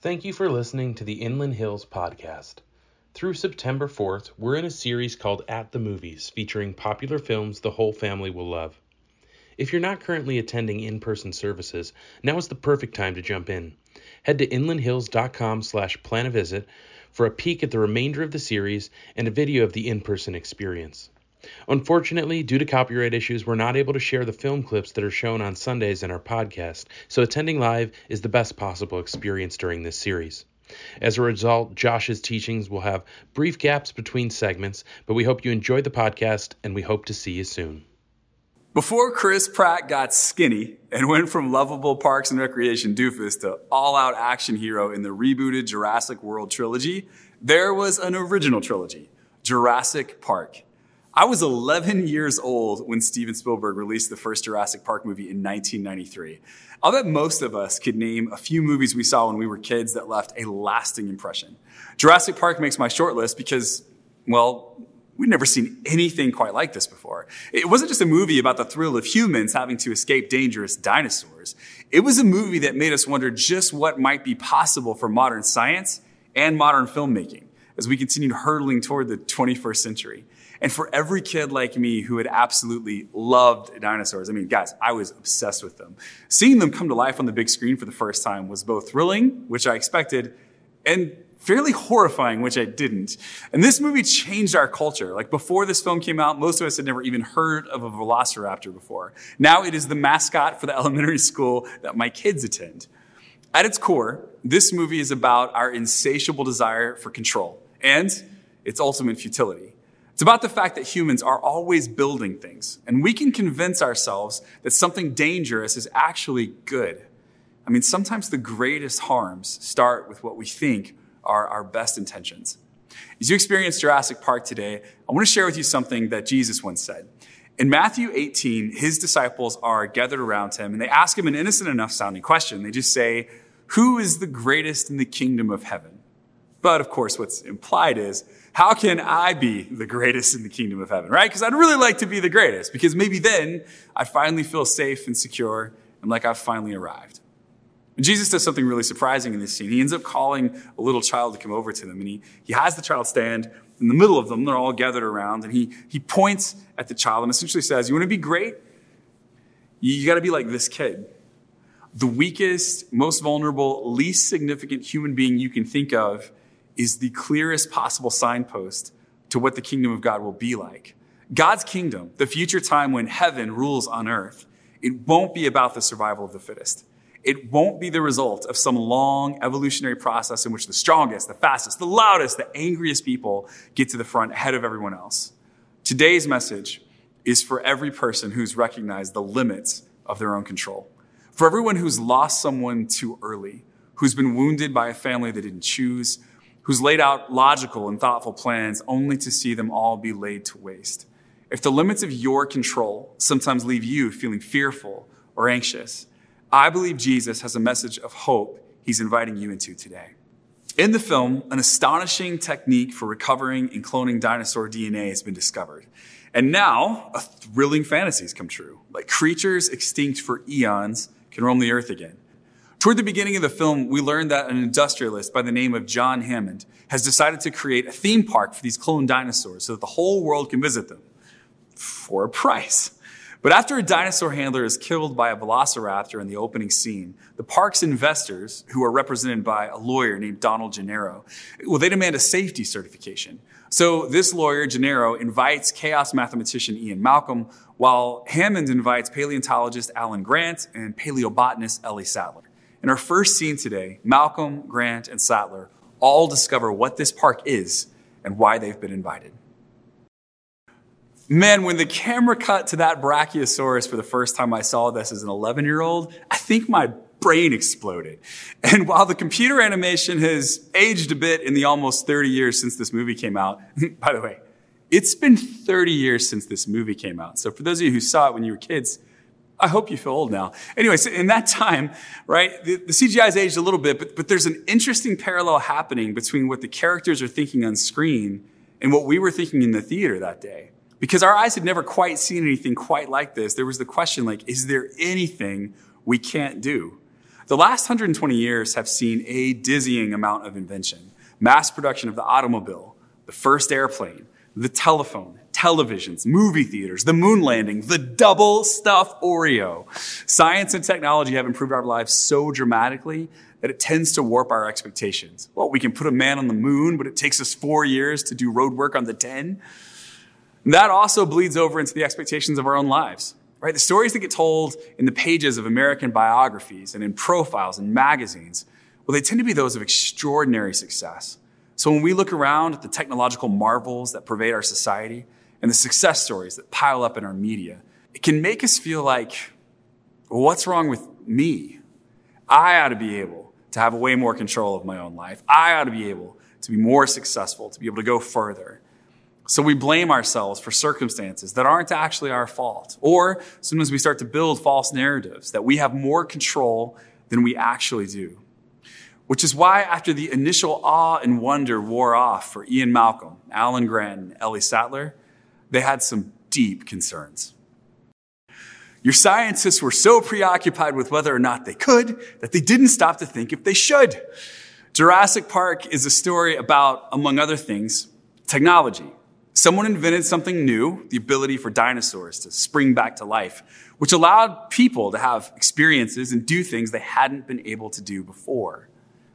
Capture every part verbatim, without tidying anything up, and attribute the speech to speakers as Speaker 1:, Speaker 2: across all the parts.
Speaker 1: Thank you for listening to the Inland Hills Podcast. Through September fourth, we're in a series called At the Movies, featuring popular films the whole family will love. If you're not currently attending in-person services, now is the perfect time to jump in. Head to inlandhills.com slash plan a visit for a peek at the remainder of the series and a video of the in-person experience. Unfortunately, due to copyright issues, we're not able to share the film clips that are shown on Sundays in our podcast, so attending live is the best possible experience during this series. As a result, Josh's teachings will have brief gaps between segments, but we hope you enjoyed the podcast, and we hope to see you soon.
Speaker 2: Before Chris Pratt got skinny and went from lovable Parks and Recreation doofus to all-out action hero in the rebooted Jurassic World trilogy, there was an original trilogy, Jurassic Park. I was eleven years old when Steven Spielberg released the first Jurassic Park movie in nineteen ninety-three. I'll bet most of us could name a few movies we saw when we were kids that left a lasting impression. Jurassic Park makes my short list because, well, we'd never seen anything quite like this before. It wasn't just a movie about the thrill of humans having to escape dangerous dinosaurs. It was a movie that made us wonder just what might be possible for modern science and modern filmmaking as we continued hurtling toward the twenty-first century. And for every kid like me who had absolutely loved dinosaurs, I mean, guys, I was obsessed with them. Seeing them come to life on the big screen for the first time was both thrilling, which I expected, and fairly horrifying, which I didn't. And this movie changed our culture. Like before this film came out, most of us had never even heard of a velociraptor before. Now it is the mascot for the elementary school that my kids attend. At its core, this movie is about our insatiable desire for control and its ultimate futility. It's about the fact that humans are always building things, and we can convince ourselves that something dangerous is actually good. I mean, sometimes the greatest harms start with what we think are our best intentions. As you experience Jurassic Park today, I want to share with you something that Jesus once said. In Matthew eighteen, his disciples are gathered around him, and they ask him an innocent enough sounding question. They just say, "Who is the greatest in the kingdom of heaven?" But of course, what's implied is, how can I be the greatest in the kingdom of heaven, right? Because I'd really like to be the greatest, because maybe then I finally feel safe and secure and like I've finally arrived. And Jesus does something really surprising in this scene. He ends up calling a little child to come over to them, and he, he has the child stand in the middle of them. They're all gathered around, and he, he points at the child and essentially says, you want to be great? You, you got to be like this kid. The weakest, most vulnerable, least significant human being you can think of is the clearest possible signpost to what the kingdom of God will be like. God's kingdom, the future time when heaven rules on earth, it won't be about the survival of the fittest. It won't be the result of some long evolutionary process in which the strongest, the fastest, the loudest, the angriest people get to the front ahead of everyone else. Today's message is for every person who's recognized the limits of their own control. For everyone who's lost someone too early, who's been wounded by a family they didn't choose, who's laid out logical and thoughtful plans only to see them all be laid to waste. If the limits of your control sometimes leave you feeling fearful or anxious, I believe Jesus has a message of hope he's inviting you into today. In the film, an astonishing technique for recovering and cloning dinosaur D N A has been discovered. And now, a thrilling fantasy has come true. Like creatures extinct for eons can roam the earth again. Toward the beginning of the film, we learned that an industrialist by the name of John Hammond has decided to create a theme park for these cloned dinosaurs so that the whole world can visit them for a price. But after a dinosaur handler is killed by a velociraptor in the opening scene, the park's investors, who are represented by a lawyer named Donald Gennaro, well, they demand a safety certification. So this lawyer, Gennaro, invites chaos mathematician Ian Malcolm, while Hammond invites paleontologist Alan Grant and paleobotanist Ellie Sattler. In our first scene today, Malcolm, Grant, and Sattler all discover what this park is and why they've been invited. Man, when the camera cut to that Brachiosaurus for the first time I saw this as an eleven-year-old, I think my brain exploded. And while the computer animation has aged a bit in the almost thirty years since this movie came out, by the way, it's been thirty years since this movie came out. So for those of you who saw it when you were kids, I hope you feel old now. Anyway, so in that time, right, the, the C G I has aged a little bit, but, but there's an interesting parallel happening between what the characters are thinking on screen and what we were thinking in the theater that day. Because our eyes had never quite seen anything quite like this, there was the question, like, is there anything we can't do? The last one hundred twenty years have seen a dizzying amount of invention. Mass production of the automobile, the first airplane, the telephone, televisions, movie theaters, the moon landing, the double stuffed Oreo. Science and technology have improved our lives so dramatically that it tends to warp our expectations. Well, we can put a man on the moon, but it takes us four years to do road work on the ten. And that also bleeds over into the expectations of our own lives, right? The stories that get told in the pages of American biographies and in profiles and magazines, well, they tend to be those of extraordinary success. So when we look around at the technological marvels that pervade our society and the success stories that pile up in our media, it can make us feel like, well, what's wrong with me? I ought to be able to have way more control of my own life. I ought to be able to be more successful, to be able to go further. So we blame ourselves for circumstances that aren't actually our fault. Or sometimes we start to build false narratives that we have more control than we actually do. Which is why after the initial awe and wonder wore off for Ian Malcolm, Alan Grant, and Ellie Sattler, they had some deep concerns. Your scientists were so preoccupied with whether or not they could that they didn't stop to think if they should. Jurassic Park is a story about, among other things, technology. Someone invented something new, the ability for dinosaurs to spring back to life, which allowed people to have experiences and do things they hadn't been able to do before.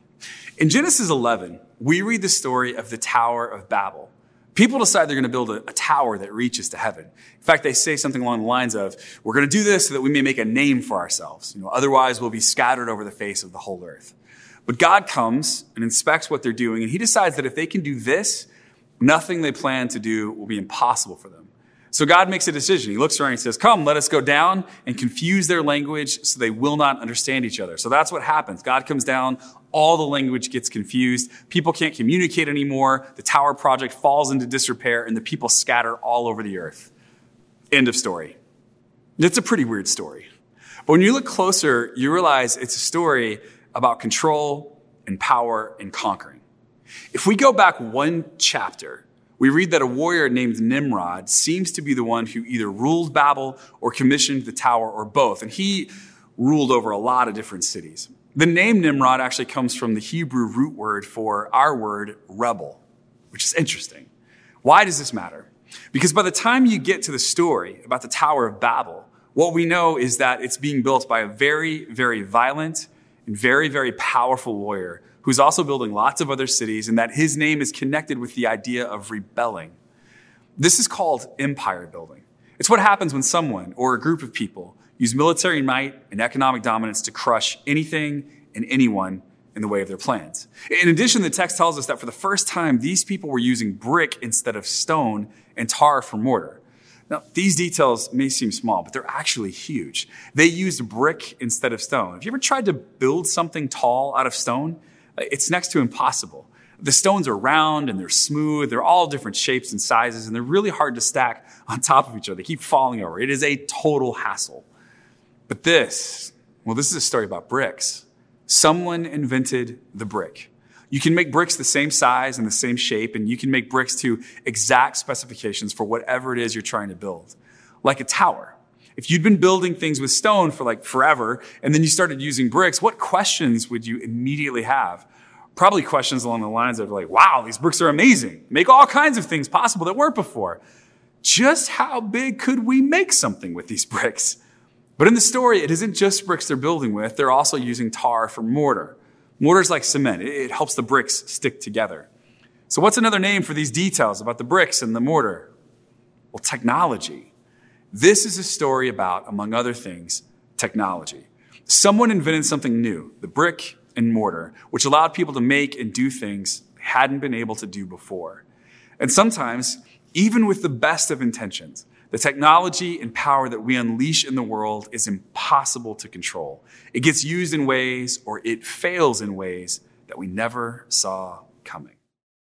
Speaker 2: In Genesis eleven, we read the story of the Tower of Babel. People decide they're going to build a, a tower that reaches to heaven. In fact, they say something along the lines of, we're going to do this so that we may make a name for ourselves. You know, otherwise, we'll be scattered over the face of the whole earth. But God comes and inspects what they're doing, and he decides that if they can do this, nothing they plan to do will be impossible for them. So God makes a decision. He looks around and he says, come, let us go down and confuse their language so they will not understand each other. So that's what happens. God comes down. All the language gets confused. People can't communicate anymore. The tower project falls into disrepair and the people scatter all over the earth. End of story. It's a pretty weird story. But when you look closer, you realize it's a story about control and power and conquering. If we go back one chapter, we read that a warrior named Nimrod seems to be the one who either ruled Babel or commissioned the tower or both. And he ruled over a lot of different cities. The name Nimrod actually comes from the Hebrew root word for our word rebel, which is interesting. Why does this matter? Because by the time you get to the story about the Tower of Babel, what we know is that it's being built by a very, very violent and very, very powerful warrior who's also building lots of other cities, and that his name is connected with the idea of rebelling. This is called empire building. It's what happens when someone or a group of people use military might and economic dominance to crush anything and anyone in the way of their plans. In addition, the text tells us that for the first time, these people were using brick instead of stone and tar for mortar. Now, these details may seem small, but they're actually huge. They used brick instead of stone. Have you ever tried to build something tall out of stone? It's next to impossible. The stones are round and they're smooth. They're all different shapes and sizes, and they're really hard to stack on top of each other. They keep falling over. It is a total hassle. But this, well, this is a story about bricks. Someone invented the brick. You can make bricks the same size and the same shape, and you can make bricks to exact specifications for whatever it is you're trying to build. Like a tower. If you'd been building things with stone for like forever, and then you started using bricks, what questions would you immediately have? Probably questions along the lines of like, wow, these bricks are amazing. Make all kinds of things possible that weren't before. Just how big could we make something with these bricks? But in the story, it isn't just bricks they're building with. They're also using tar for mortar. Mortar is like cement. It helps the bricks stick together. So what's another name for these details about the bricks and the mortar? Well, technology. This is a story about, among other things, technology. Someone invented something new, the brick and mortar, which allowed people to make and do things they hadn't been able to do before. And sometimes, even with the best of intentions, the technology and power that we unleash in the world is impossible to control. It gets used in ways, or it fails in ways, that we never saw coming.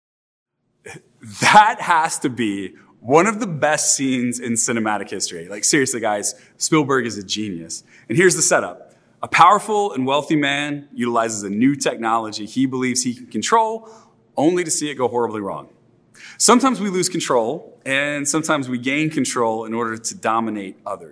Speaker 2: That has to be one of the best scenes in cinematic history. Like, seriously, guys, Spielberg is a genius. And here's the setup. A powerful and wealthy man utilizes a new technology he believes he can control, only to see it go horribly wrong. Sometimes we lose control, and sometimes we gain control in order to dominate others.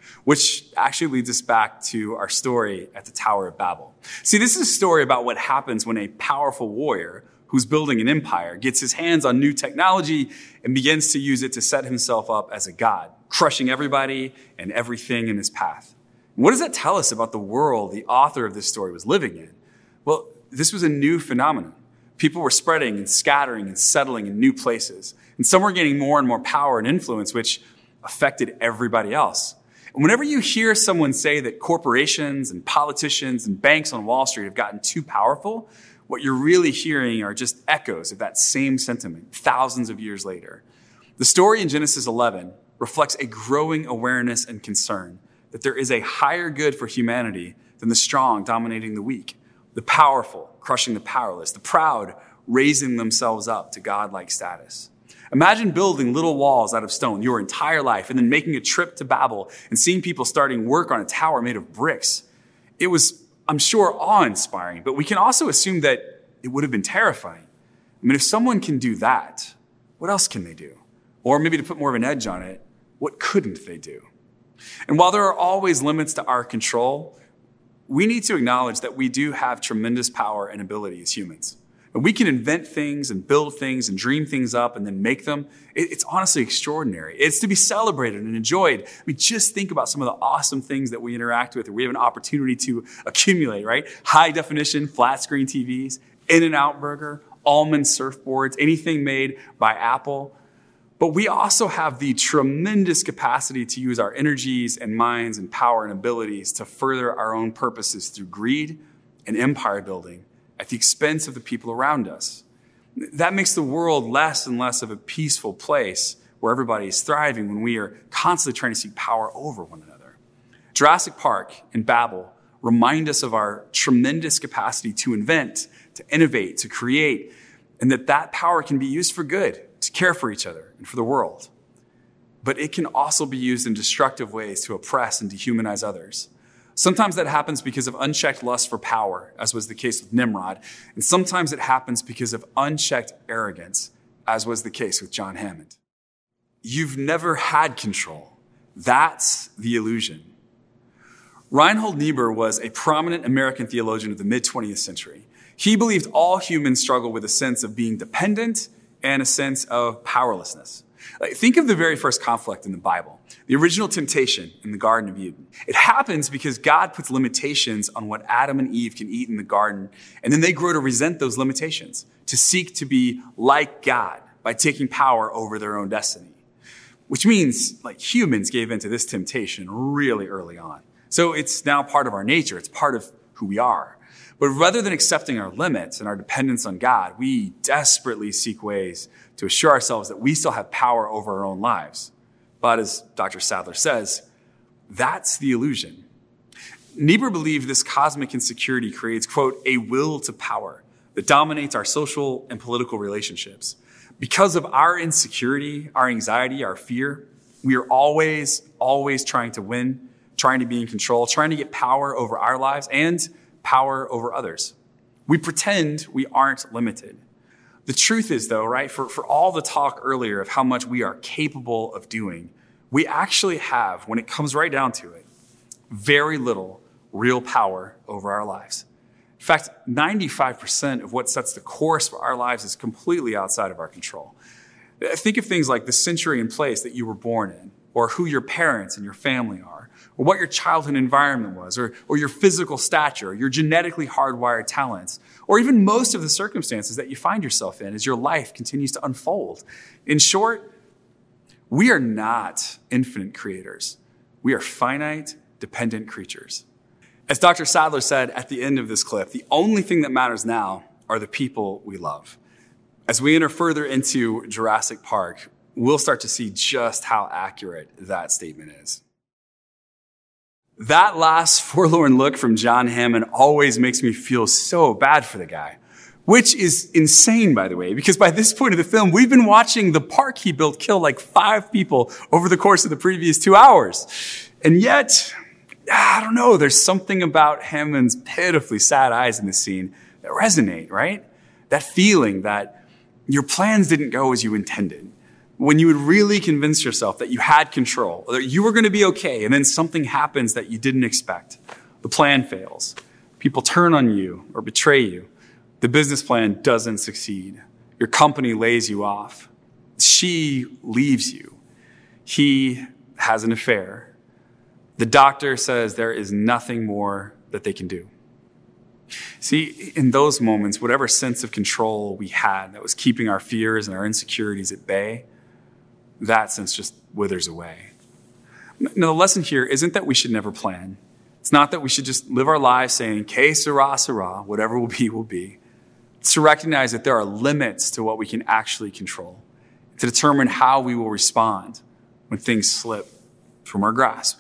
Speaker 2: which actually leads us back to our story at the Tower of Babel. See, this is a story about what happens when a powerful warrior who's building an empire gets his hands on new technology and begins to use it to set himself up as a god, crushing everybody and everything in his path. What does that tell us about the world the author of this story was living in? Well, this was a new phenomenon. People were spreading and scattering and settling in new places. And some were gaining more and more power and influence, which affected everybody else. And whenever you hear someone say that corporations and politicians and banks on Wall Street have gotten too powerful, what you're really hearing are just echoes of that same sentiment thousands of years later. The story in Genesis eleven reflects a growing awareness and concern that there is a higher good for humanity than the strong dominating the weak, the powerful crushing the powerless, the proud raising themselves up to godlike status. Imagine building little walls out of stone your entire life and then making a trip to Babel and seeing people starting work on a tower made of bricks. It was, I'm sure, awe-inspiring, but we can also assume that it would have been terrifying. I mean, if someone can do that, what else can they do? Or maybe to put more of an edge on it, what couldn't they do? And while there are always limits to our control, we need to acknowledge that we do have tremendous power and ability as humans. And we can invent things and build things and dream things up and then make them. It's honestly extraordinary. It's to be celebrated and enjoyed. I mean, just think about some of the awesome things that we interact with or we have an opportunity to accumulate, right? High definition, flat screen T Vs, In-N-Out Burger, almond surfboards, anything made by Apple. But we also have the tremendous capacity to use our energies and minds and power and abilities to further our own purposes through greed and empire building at the expense of the people around us. That makes the world less and less of a peaceful place where everybody is thriving when we are constantly trying to seek power over one another. Jurassic Park and Babel remind us of our tremendous capacity to invent, to innovate, to create, and that that power can be used for good, to care for each other and for the world. But it can also be used in destructive ways to oppress and dehumanize others. Sometimes that happens because of unchecked lust for power, as was the case with Nimrod. And sometimes it happens because of unchecked arrogance, as was the case with John Hammond. You've never had control. That's the illusion. Reinhold Niebuhr was a prominent American theologian of the mid-twentieth century. He believed all humans struggle with a sense of being dependent and a sense of powerlessness. Like, think of the very first conflict in the Bible, the original temptation in the Garden of Eden. It happens because God puts limitations on what Adam and Eve can eat in the garden, and then they grow to resent those limitations, to seek to be like God by taking power over their own destiny. Which means, like, humans gave into this temptation really early on. So it's now part of our nature. It's part of who we are. But rather than accepting our limits and our dependence on God, we desperately seek ways to assure ourselves that we still have power over our own lives. But as Doctor Sadler says, that's the illusion. Niebuhr believed this cosmic insecurity creates, quote, a will to power that dominates our social and political relationships. Because of our insecurity, our anxiety, our fear, we are always, always trying to win, trying to be in control, trying to get power over our lives and power over others. We pretend we aren't limited. The truth is, though, right, for, for all the talk earlier of how much we are capable of doing, we actually have, when it comes right down to it, very little real power over our lives. In fact, ninety-five percent of what sets the course for our lives is completely outside of our control. Think of things like the century and place that you were born in, or who your parents and your family are, or what your childhood environment was, or, or your physical stature, your genetically hardwired talents, or even most of the circumstances that you find yourself in as your life continues to unfold. In short, we are not infinite creators. We are finite, dependent creatures. As Doctor Sadler said at the end of this clip, the only thing that matters now are the people we love. As we enter further into Jurassic Park, we'll start to see just how accurate that statement is. That last forlorn look from John Hammond always makes me feel so bad for the guy, which is insane, by the way, because by this point of the film, we've been watching the park he built kill like five people over the course of the previous two hours. And yet, I don't know, there's something about Hammond's pitifully sad eyes in this scene that resonate, right? That feeling that your plans didn't go as you intended. when you would really convince yourself that you had control, or that you were going to be okay, and then something happens that you didn't expect. The plan fails. People turn on you or betray you. The business plan doesn't succeed. Your company lays you off. She leaves you. He has an affair. The doctor says there is nothing more that they can do. See, in those moments, whatever sense of control we had that was keeping our fears and our insecurities at bay, that sense just withers away. Now, the lesson here isn't that we should never plan. It's not that we should just live our lives saying, que sera, sera, whatever will be, will be. It's to recognize that there are limits to what we can actually control, to determine how we will respond when things slip from our grasp.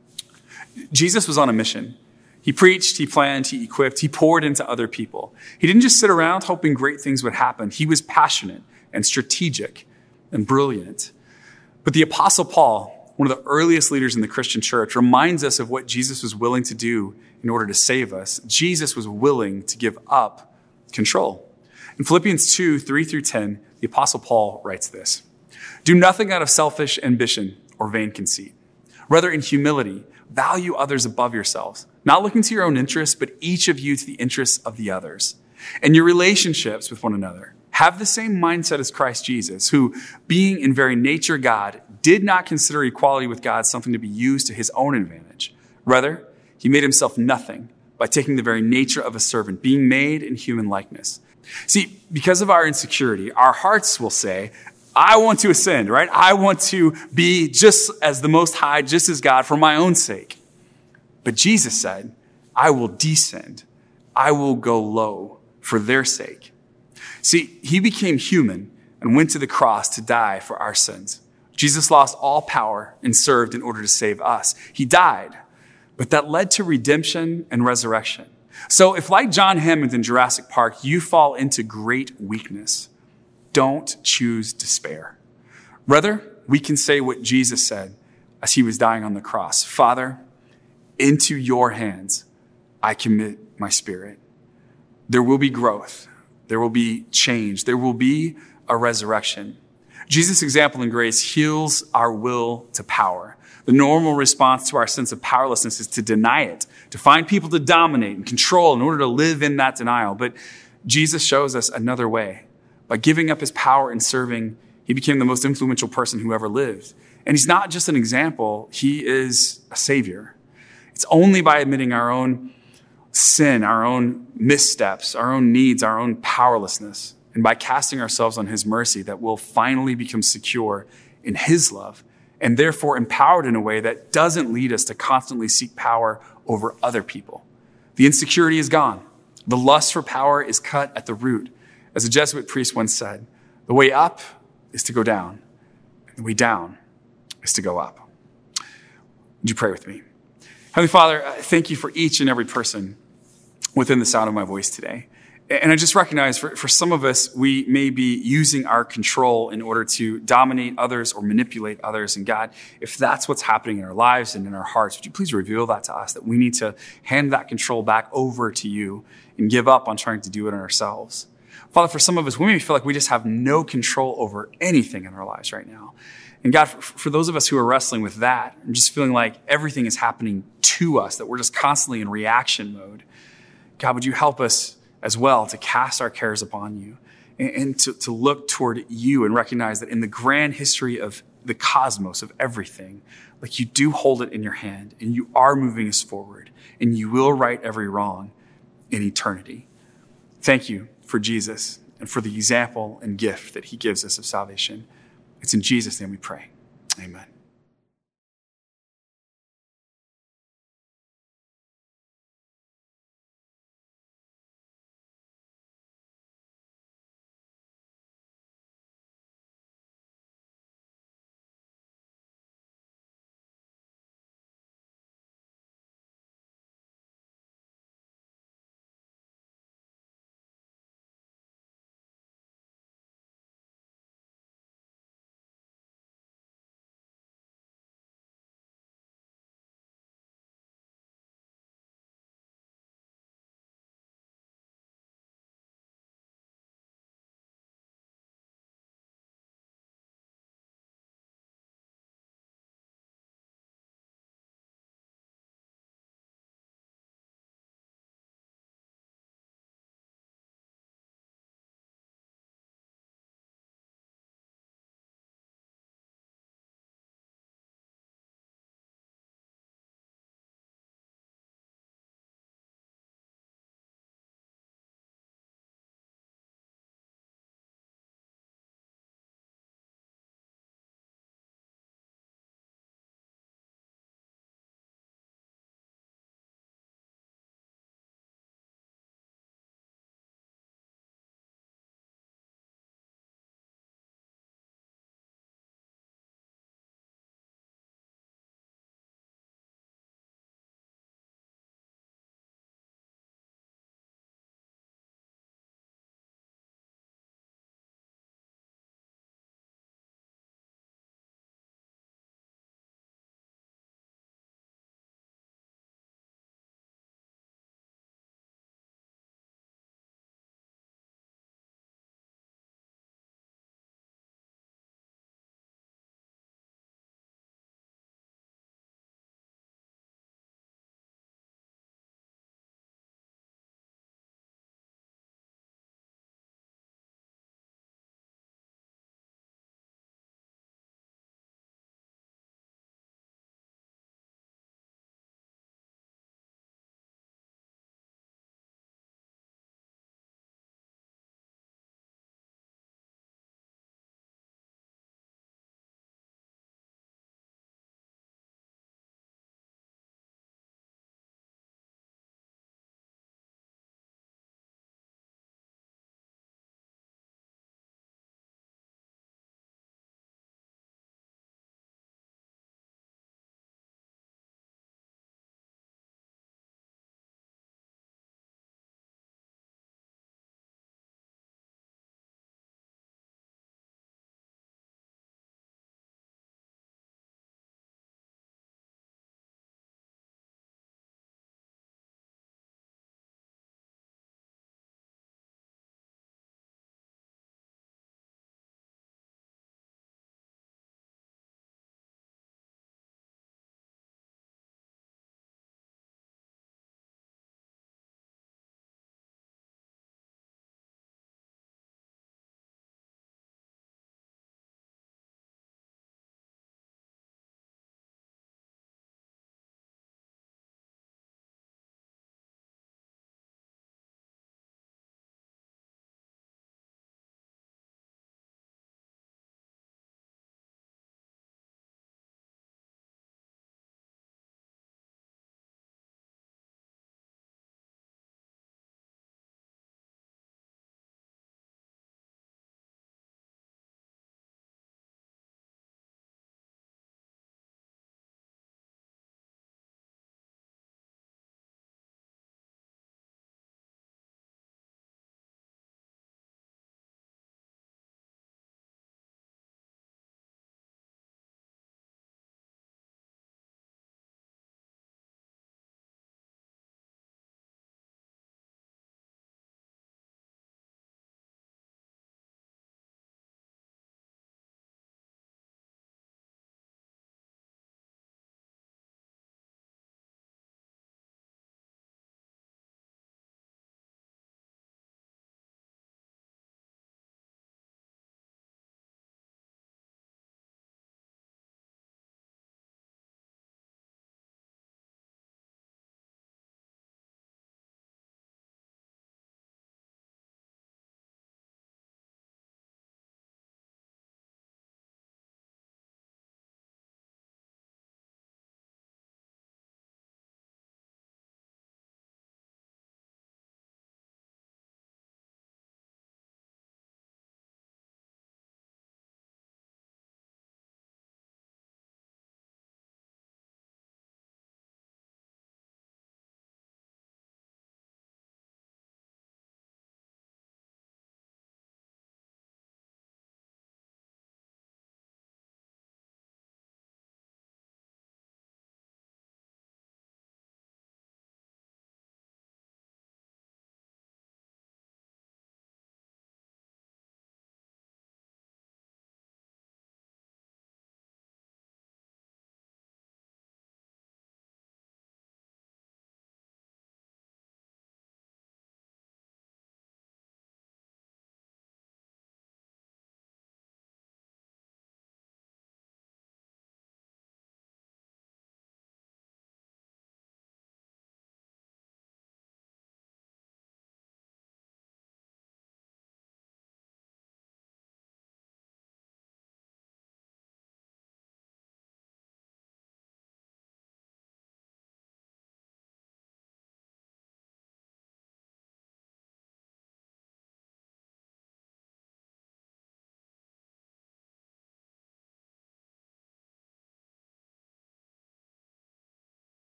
Speaker 2: Jesus was on a mission. He preached, he planned, he equipped, he poured into other people. He didn't just sit around hoping great things would happen. He was passionate and strategic and brilliant. But the Apostle Paul, one of the earliest leaders in the Christian church, reminds us of what Jesus was willing to do in order to save us. Jesus was willing to give up control. In Philippians two, three through ten, the Apostle Paul writes this: "Do nothing out of selfish ambition or vain conceit. Rather, in humility, value others above yourselves, not looking to your own interests, but each of you to the interests of the others. And your relationships with one another, have the same mindset as Christ Jesus, who, being in very nature God, did not consider equality with God something to be used to his own advantage. Rather, he made himself nothing by taking the very nature of a servant, being made in human likeness." See, because of our insecurity, our hearts will say, I want to ascend, right? I want to be just as the Most High, just as God, for my own sake. But Jesus said, I will descend. I will go low for their sake. See, he became human and went to the cross to die for our sins. Jesus lost all power and served in order to save us. He died, but that led to redemption and resurrection. So if, like John Hammond in Jurassic Park, you fall into great weakness, don't choose despair. Rather, we can say what Jesus said as he was dying on the cross: Father, into your hands I commit my spirit. There will be growth. There will be change. There will be a resurrection. Jesus' example in grace heals our will to power. The normal response to our sense of powerlessness is to deny it, to find people to dominate and control in order to live in that denial. But Jesus shows us another way. By giving up his power and serving, he became the most influential person who ever lived. And he's not just an example, he is a savior. It's only by admitting our own sin, our own missteps, our own needs, our own powerlessness, and by casting ourselves on his mercy that we'll finally become secure in his love, and therefore empowered in a way that doesn't lead us to constantly seek power over other people. The insecurity is gone. The lust for power is cut at the root. As a Jesuit priest once said, the way up is to go down, and the way down is to go up. Would you pray with me? Heavenly Father, thank you for each and every person within the sound of my voice today. And I just recognize for, for some of us, we may be using our control in order to dominate others or manipulate others. And God, if that's what's happening in our lives and in our hearts, would you please reveal that to us, that we need to hand that control back over to you and give up on trying to do it on ourselves. Father, for some of us, we may feel like we just have no control over anything in our lives right now. And God, for, for those of us who are wrestling with that, and just feeling like everything is happening to us, that we're just constantly in reaction mode, God, would you help us as well to cast our cares upon you and, and to, to look toward you and recognize that in the grand history of the cosmos, of everything, like you do hold it in your hand and you are moving us forward and you will right every wrong in eternity. Thank you for Jesus and for the example and gift that he gives us of salvation. It's in Jesus' name we pray. Amen.